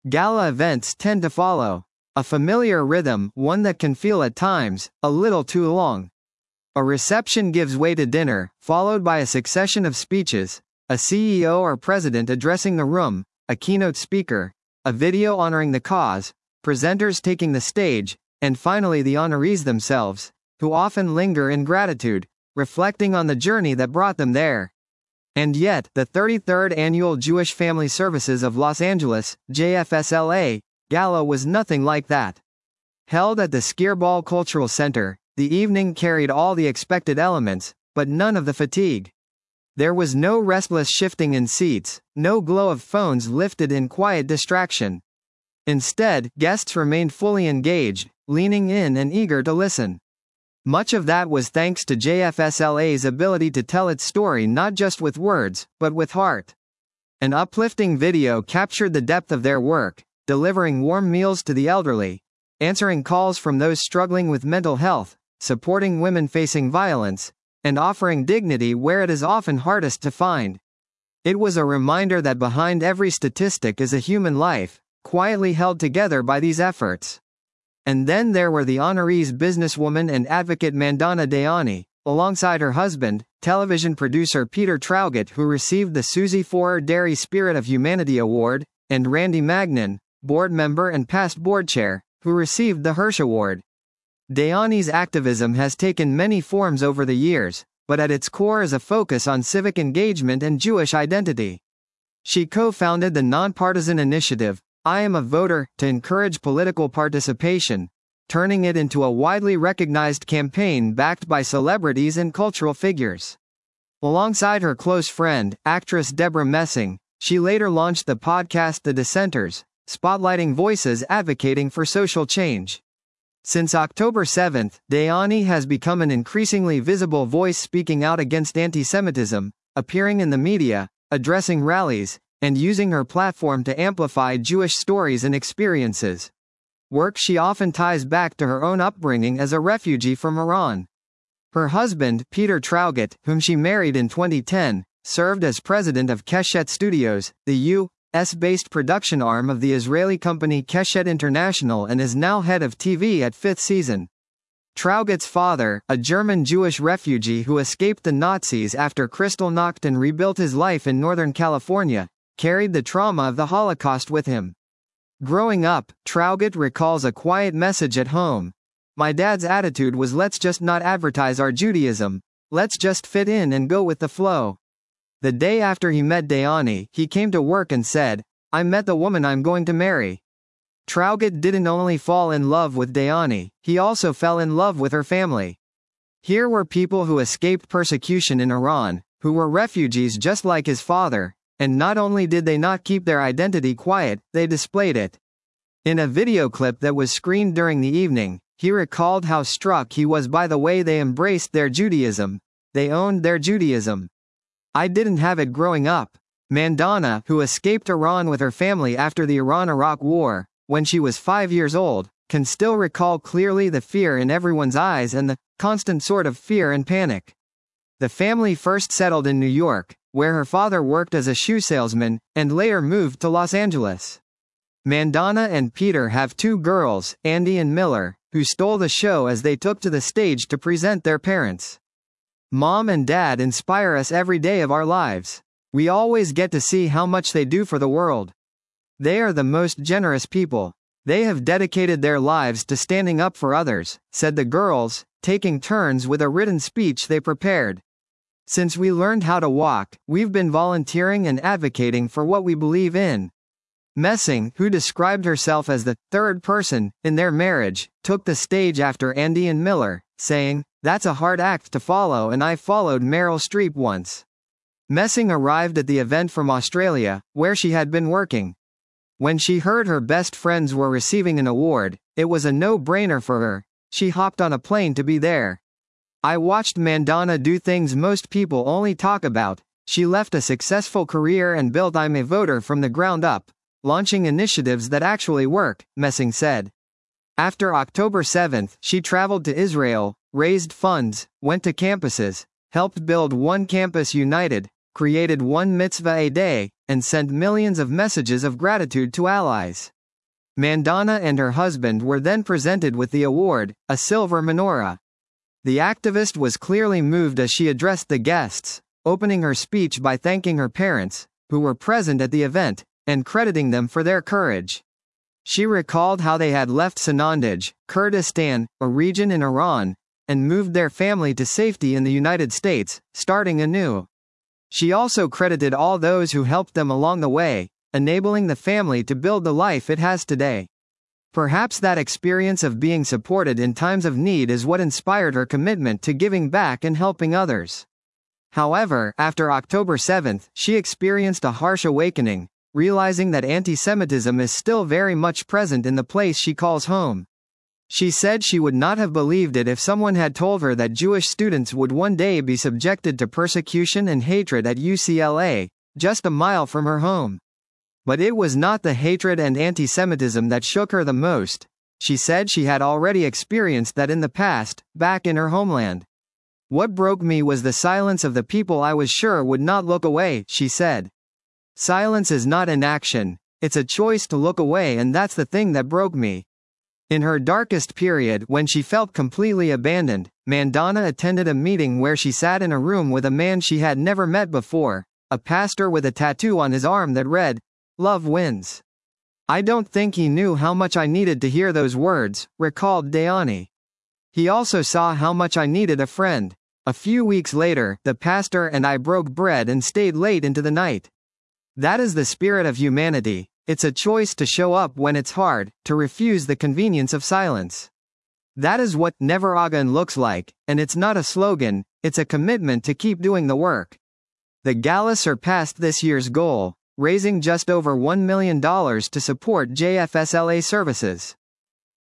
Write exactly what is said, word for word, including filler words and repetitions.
Gala events tend to follow a familiar rhythm, one that can feel at times a little too long. A reception gives way to dinner, followed by a succession of speeches, a C E O or president addressing the room, a keynote speaker, a video honoring the cause, presenters taking the stage, and finally the honorees themselves, who often linger in gratitude, reflecting on the journey that brought them there. And yet, the thirty-third Annual Jewish Family Services of Los Angeles, J F S L A, Gala was nothing like that. Held at the Skirball Cultural Center, the evening carried all the expected elements, but none of the fatigue. There was no restless shifting in seats, no glow of phones lifted in quiet distraction. Instead, guests remained fully engaged, leaning in and eager to listen. Much of that was thanks to J F S L A's ability to tell its story not just with words, but with heart. An uplifting video captured the depth of their work, delivering warm meals to the elderly, answering calls from those struggling with mental health, supporting women facing violence, and offering dignity where it is often hardest to find. It was a reminder that behind every statistic is a human life, quietly held together by these efforts. And then there were the honorees, businesswoman and advocate Mandana Dayani, alongside her husband, television producer Peter Traugott, who received the Susie Forer Dairy Spirit of Humanity Award, and Randy Magnan, board member and past board chair, who received the Hirsch Award. Dayani's activism has taken many forms over the years, but at its core is a focus on civic engagement and Jewish identity. She co-founded the nonpartisan initiative, I Am a Voter, to encourage political participation, turning it into a widely recognized campaign backed by celebrities and cultural figures. Alongside her close friend, actress Deborah Messing, she later launched the podcast The Dissenters, spotlighting voices advocating for social change. Since October seventh, Dayani has become an increasingly visible voice speaking out against anti-Semitism, appearing in the media, addressing rallies, and using her platform to amplify Jewish stories and experiences. Work she often ties back to her own upbringing as a refugee from Iran. Her husband, Peter Traugott, whom she married in twenty ten, served as president of Keshet Studios, the U S-based production arm of the Israeli company Keshet International, and is now head of T V at Fifth Season. Traugott's father, a German Jewish refugee who escaped the Nazis after Kristallnacht and rebuilt his life in Northern California, carried the trauma of the Holocaust with him. Growing up, Traugott recalls a quiet message at home. My dad's attitude was, let's just not advertise our Judaism, let's just fit in and go with the flow. The day after he met Dayani, he came to work and said, I met the woman I'm going to marry. Traugott didn't only fall in love with Dayani, he also fell in love with her family. Here were people who escaped persecution in Iran, who were refugees just like his father, and not only did they not keep their identity quiet, they displayed it. In a video clip that was screened during the evening, he recalled how struck he was by the way they embraced their Judaism. They owned their Judaism. I didn't have it growing up. Mandana, who escaped Iran with her family after the Iran-Iraq War, when she was five years old, can still recall clearly the fear in everyone's eyes and the constant sort of fear and panic. The family first settled in New York, where her father worked as a shoe salesman, and later moved to Los Angeles. Mandana and Peter have two girls, Andy and Miller, who stole the show as they took to the stage to present their parents. Mom and Dad inspire us every day of our lives. We always get to see how much they do for the world. They are the most generous people. They have dedicated their lives to standing up for others, said the girls, taking turns with a written speech they prepared. Since we learned how to walk, we've been volunteering and advocating for what we believe in. Messing, who described herself as the third person in their marriage, took the stage after Andy and Miller, saying, that's a hard act to follow and I followed Meryl Streep once. Messing arrived at the event from Australia, where she had been working. When she heard her best friends were receiving an award, it was a no-brainer for her. She hopped on a plane to be there. I watched Mandana do things most people only talk about. She left a successful career and built I'm a Voter from the ground up, launching initiatives that actually work, Messing said. After October seventh, she traveled to Israel, raised funds, went to campuses, helped build One Campus United, created one mitzvah a day, and sent millions of messages of gratitude to allies. Mandana and her husband were then presented with the award, a silver menorah. The activist was clearly moved as she addressed the guests, opening her speech by thanking her parents, who were present at the event, and crediting them for their courage. She recalled how they had left Sanandaj, Kurdistan, a region in Iran, and moved their family to safety in the United States, starting anew. She also credited all those who helped them along the way, enabling the family to build the life it has today. Perhaps that experience of being supported in times of need is what inspired her commitment to giving back and helping others. However, after October seventh, she experienced a harsh awakening, realizing that anti-Semitism is still very much present in the place she calls home. She said she would not have believed it if someone had told her that Jewish students would one day be subjected to persecution and hatred at U C L A, just a mile from her home. But it was not the hatred and anti-Semitism that shook her the most. She said she had already experienced that in the past, back in her homeland. What broke me was the silence of the people I was sure would not look away, she said. Silence is not inaction, it's a choice to look away, and that's the thing that broke me. In her darkest period, when she felt completely abandoned, Mandana attended a meeting where she sat in a room with a man she had never met before, a pastor with a tattoo on his arm that read, "Love wins." I don't think he knew how much I needed to hear those words, recalled Dayani. He also saw how much I needed a friend. A few weeks later, the pastor and I broke bread and stayed late into the night. That is the spirit of humanity. It's a choice to show up when it's hard, to refuse the convenience of silence. That is what Never Again looks like, and it's not a slogan, it's a commitment to keep doing the work. The gala surpassed this year's goal, raising just over one million dollars to support J F S L A services.